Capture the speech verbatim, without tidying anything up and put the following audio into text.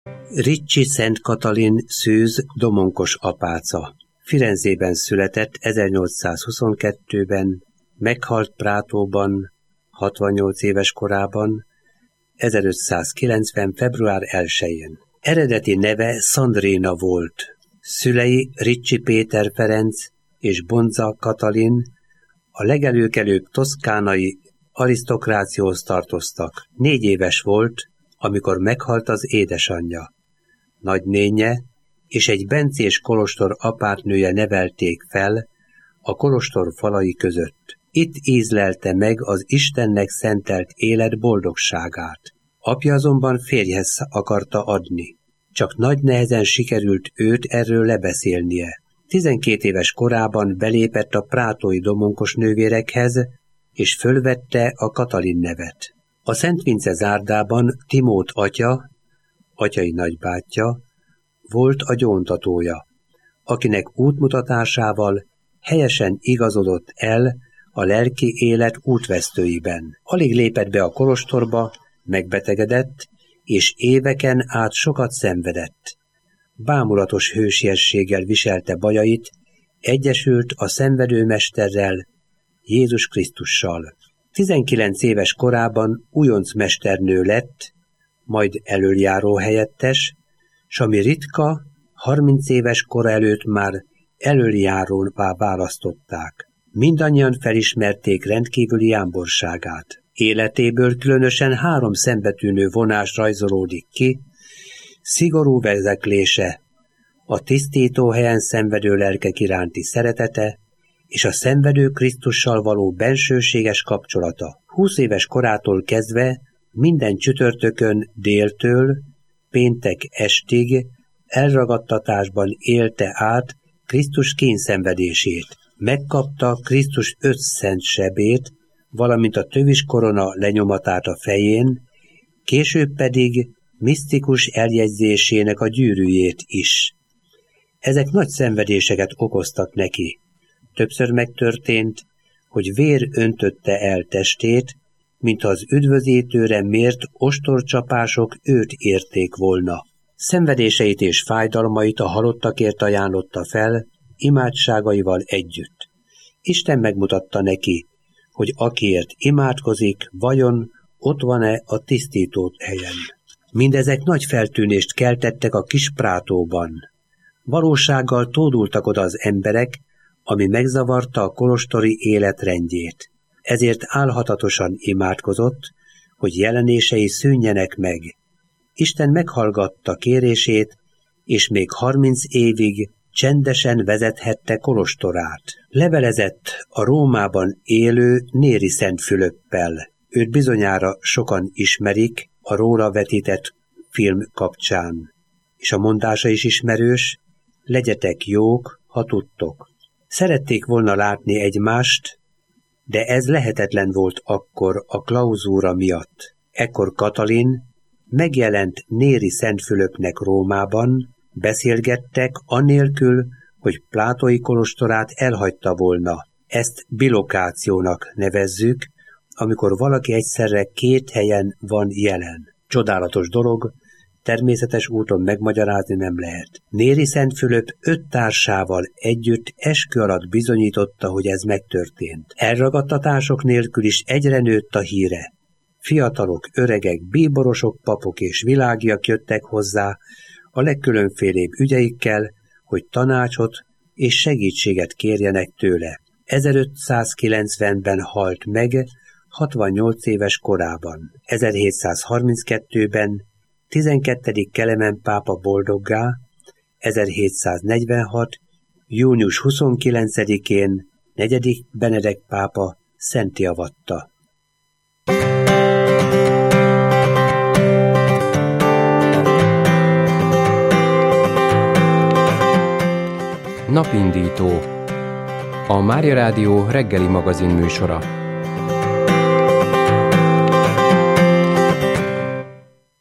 Ricci Szent Katalin szűz domonkos apáca. Firenzében született ezernyolcszázhuszonkettőben, meghalt Prátóban hatvannyolc éves korában, ezerötszázkilencven. február elsején. Eredeti neve Sandrina volt. Szülei Ricci Péter Ferenc és Bonza Katalin a legelőkelőbb toszkánai arisztokrációhoz tartoztak. Négy éves volt, amikor meghalt az édesanyja. Nagynénye és egy bencés kolostor apátnője nevelték fel a kolostor falai között. Itt ízlelte meg az Istennek szentelt élet boldogságát. Apja azonban férjhez akarta adni. Csak nagy nehezen sikerült őt erről lebeszélnie. Tizenkét éves korában belépett a prátói domonkos nővérekhez, és fölvette a Katalin nevet. A Szent Vince zárdában Timót atya, atyai nagybátyja, volt a gyóntatója, akinek útmutatásával helyesen igazodott el a lelki élet útvesztőiben. Alig lépett be a kolostorba, megbetegedett, és éveken át sokat szenvedett. Bámulatos hősiességgel viselte bajait, egyesült a szenvedőmesterrel, Jézus Krisztussal. tizenkilenc éves korában újoncmesternő lett, majd elöljáró helyettes, s ami ritka, harminc éves kora előtt már elöljáróvá választották. Mindannyian felismerték rendkívüli jámborságát. Életéből különösen három szembetűnő vonás rajzolódik ki: szigorú vezeklése, a tisztító helyen szenvedő lelkek iránti szeretete, és a szenvedő Krisztussal való bensőséges kapcsolata. Húsz éves korától kezdve minden csütörtökön déltől péntek estig elragadtatásban élte át Krisztus kényszenvedését. Megkapta Krisztus öt szent sebét, valamint a tövis korona lenyomatát a fején, később pedig misztikus eljegyzésének a gyűrűjét is. Ezek nagy szenvedéseket okoztak neki. Többször megtörtént, hogy vér öntötte el testét, mintha az üdvözítőre mért ostorcsapások őt érték volna. Szenvedéseit és fájdalmait a halottakért ajánlotta fel, imádságaival együtt. Isten megmutatta neki, hogy akiért imádkozik, vajon ott van-e a tisztító helyen. Mindezek nagy feltűnést keltettek a kis Prátóban. Valósággal tódultak oda az emberek, ami megzavarta a kolostori életrendjét. Ezért álhatatosan imádkozott, hogy jelenései szűnjenek meg. Isten meghallgatta kérését, és még harminc évig csendesen vezethette kolostorát. Levelezett a Rómában élő Néri Szent Fülöppel. Őt bizonyára sokan ismerik a róla vetített film kapcsán. És a mondása is ismerős: legyetek jók, ha tudtok. Szerették volna látni egymást, de ez lehetetlen volt akkor a klauzúra miatt. Ekkor Katalin megjelent Néri Szent Fülöpnek Rómában, beszélgettek anélkül, hogy plátói kolostorát elhagyta volna. Ezt bilokációnak nevezzük, amikor valaki egyszerre két helyen van jelen. Csodálatos dolog, természetes úton megmagyarázni nem lehet. Néri Szent Fülöp öt társával együtt eskü alatt bizonyította, hogy ez megtörtént. Elragadtatások nélkül is egyre nőtt a híre. Fiatalok, öregek, bíborosok, papok és világiak jöttek hozzá a legkülönfélébb ügyeikkel, hogy tanácsot és segítséget kérjenek tőle. ezerötszázkilencvenben halt meg, hatvannyolc éves korában. ezerhétszázharminckettőben tizenkettedik Kelemen pápa boldoggá, ezerhétszáznegyvenhat. június huszonkilencedikén negyedik Benedek pápa szentté avatta. Napindító. A Mária Rádió reggeli magazin műsora.